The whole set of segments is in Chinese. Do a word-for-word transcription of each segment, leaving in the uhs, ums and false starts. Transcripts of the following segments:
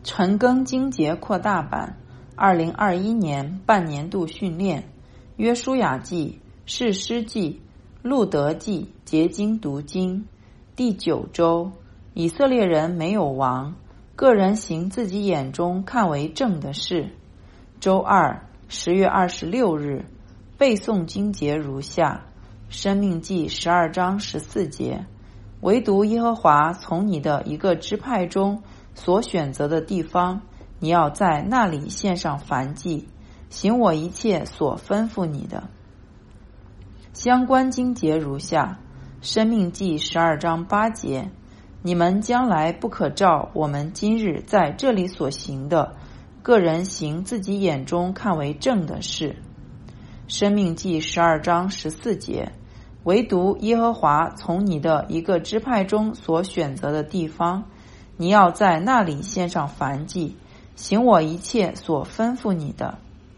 陈庚经节扩大版二零二一年半年度训练，约书亚记、士师记、路德记结经读经。第九周，以色列人没有王，个人行自己眼中看为正的事。周二，十月二十六日，背诵经节如下：申命记十二章十四节，唯独耶和华从你的一个支派中所选择的地方，你要在那里献上燔祭，行我一切所吩咐你的。相关经节如下：申命记十二章八节，你们将来不可照我们今日在这里所行的，个人行自己眼中看为正的事。申命记十二章十四节，唯独耶和华从你的一个支派中所选择的地方，你要在那里献上燔祭，行我一切所吩咐你的。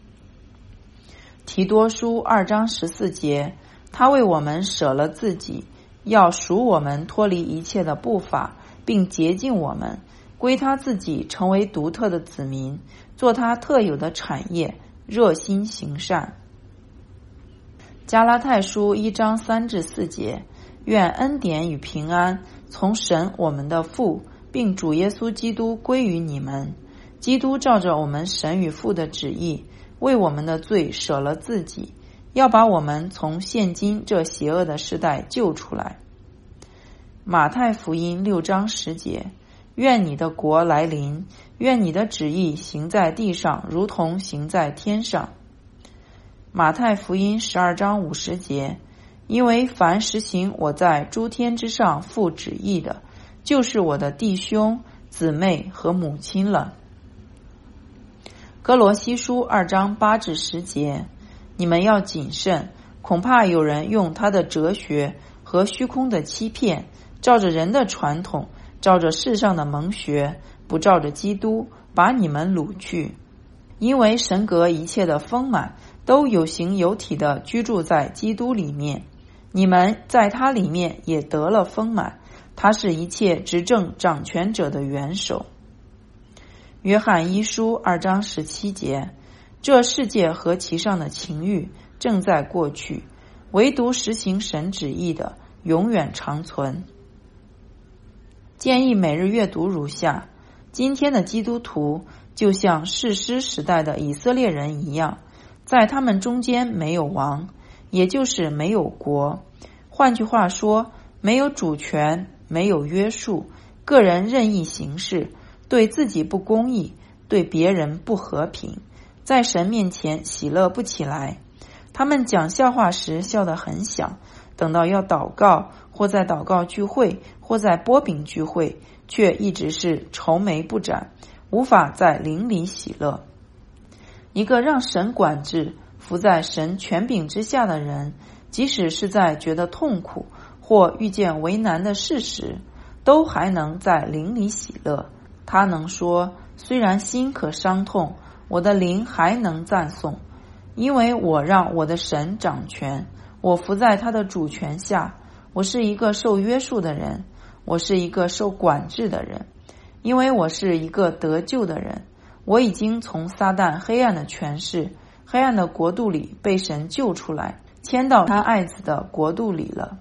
提多书二章十四节，他为我们舍了自己，要赎我们脱离一切的不法，并洁净我们，归他自己，成为独特的子民，做他特有的产业，热心行善。加拉太书一章三至四节，愿恩典与平安从神我们的父并主耶稣基督归于你们。基督照着我们神与父的旨意，为我们的罪舍了自己，要把我们从现今这邪恶的时代救出来。马太福音六章十节，愿你的国来临，愿你的旨意行在地上，如同行在天上。马太福音十二章五十节，因为凡实行我在诸天之上父旨意的，就是我的弟兄、姊妹和母亲了。哥罗西书二章八至十节，你们要谨慎，恐怕有人用他的哲学和虚空的欺骗，照着人的传统，照着世上的蒙学，不照着基督，把你们掳去。因为神格一切的丰满都有形有体的居住在基督里面，你们在他里面也得了丰满，他是一切执政掌权者的元首。约翰一书二章十七节，这世界和其上的情欲正在过去，唯独实行神旨意的永远长存。建议每日阅读如下：今天的基督徒就像士师时代的以色列人一样，在他们中间没有王，也就是没有国。换句话说，没有主权，没有约束，个人任意行事，对自己不公义，对别人不和平，在神面前喜乐不起来。他们讲笑话时笑得很响，等到要祷告，或在祷告聚会，或在擘饼聚会，却一直是愁眉不展，无法在灵里喜乐。一个让神管制、伏在神权柄之下的人，即使是在觉得痛苦或遇见为难的事时，都还能在灵里喜乐。他能说，虽然心可伤痛，我的灵还能赞颂，因为我让我的神掌权，我伏在他的主权下，我是一个受约束的人，我是一个受管制的人，因为我是一个得救的人，我已经从撒旦黑暗的权势、黑暗的国度里被神救出来，迁到他爱子的国度里了。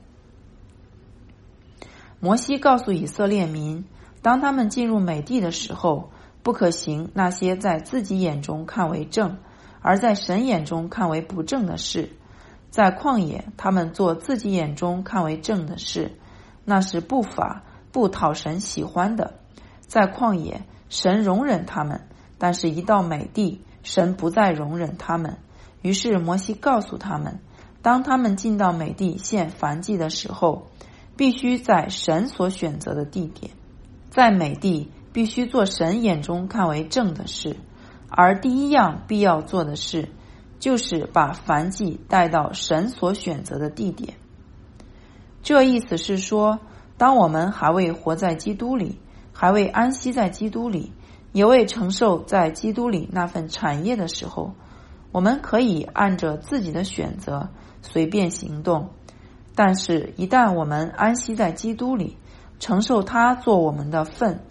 摩西告诉以色列民，当他们进入美地的时候，不可行那些在自己眼中看为正，而在神眼中看为不正的事。在旷野，他们做自己眼中看为正的事，那是不法、不讨神喜欢的。在旷野，神容忍他们，但是一到美地，神不再容忍他们。于是摩西告诉他们，当他们进到美地献燔祭的时候，必须在神所选择的地点，在美地必须做神眼中看为正的事，而第一样必要做的事，就是把燔祭带到神所选择的地点。这意思是说，当我们还未活在基督里，还未安息在基督里，也未承受在基督里那份产业的时候，我们可以按着自己的选择随便行动。但是一旦我们安息在基督里，承受他做我们的份，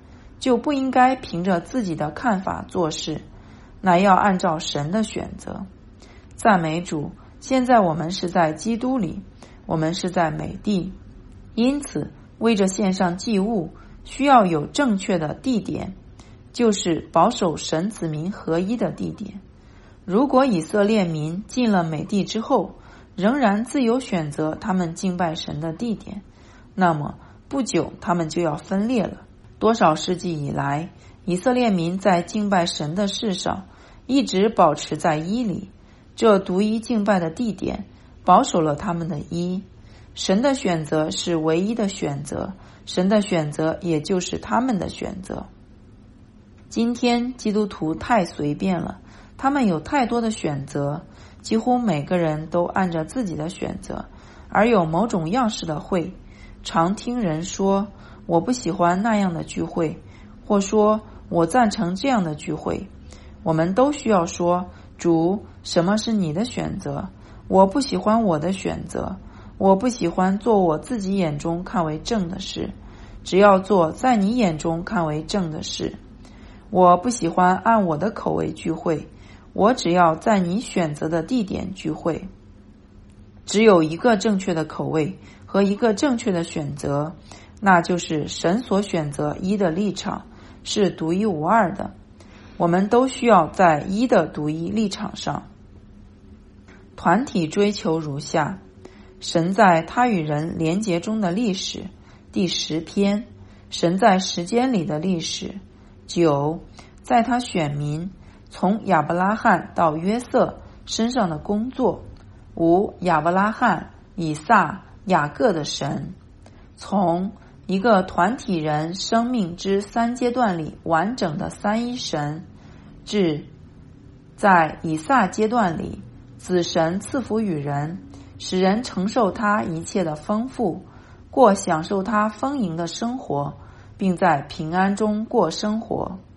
就不应该凭着自己的看法做事，乃要按照神的选择。赞美主，现在我们是在基督里，我们是在美地，因此为着献上祭物，需要有正确的地点，就是保守神子民合一的地点。如果以色列民进了美地之后，仍然自由选择他们敬拜神的地点，那么不久他们就要分裂了。多少世纪以来，以色列民在敬拜神的事上一直保持在一里，这独一敬拜的地点保守了他们的一。神的选择是唯一的选择，神的选择也就是他们的选择。今天基督徒太随便了，他们有太多的选择，几乎每个人都按着自己的选择，而有某种样式的会。常听人说我不喜欢那样的聚会，或说我赞成这样的聚会。我们都需要说，主，什么是你的选择？我不喜欢我的选择，我不喜欢做我自己眼中看为正的事，只要做在你眼中看为正的事。我不喜欢按我的口味聚会，我只要在你选择的地点聚会。只有一个正确的口味和一个正确的选择，那就是神所选择一的立场，是独一无二的。我们都需要在一的独一立场上。团体追求如下：神在他与人连结中的历史，第十篇；神在时间里的历史，九；在他选民从亚伯拉罕到约瑟身上的工作，五；亚伯拉罕、以撒、雅各的神，从一个团体人生命之三阶段里完整的三一神，至在以撒阶段里，子神赐福与人，使人承受他一切的丰富，过享受他丰盈的生活，并在平安中过生活。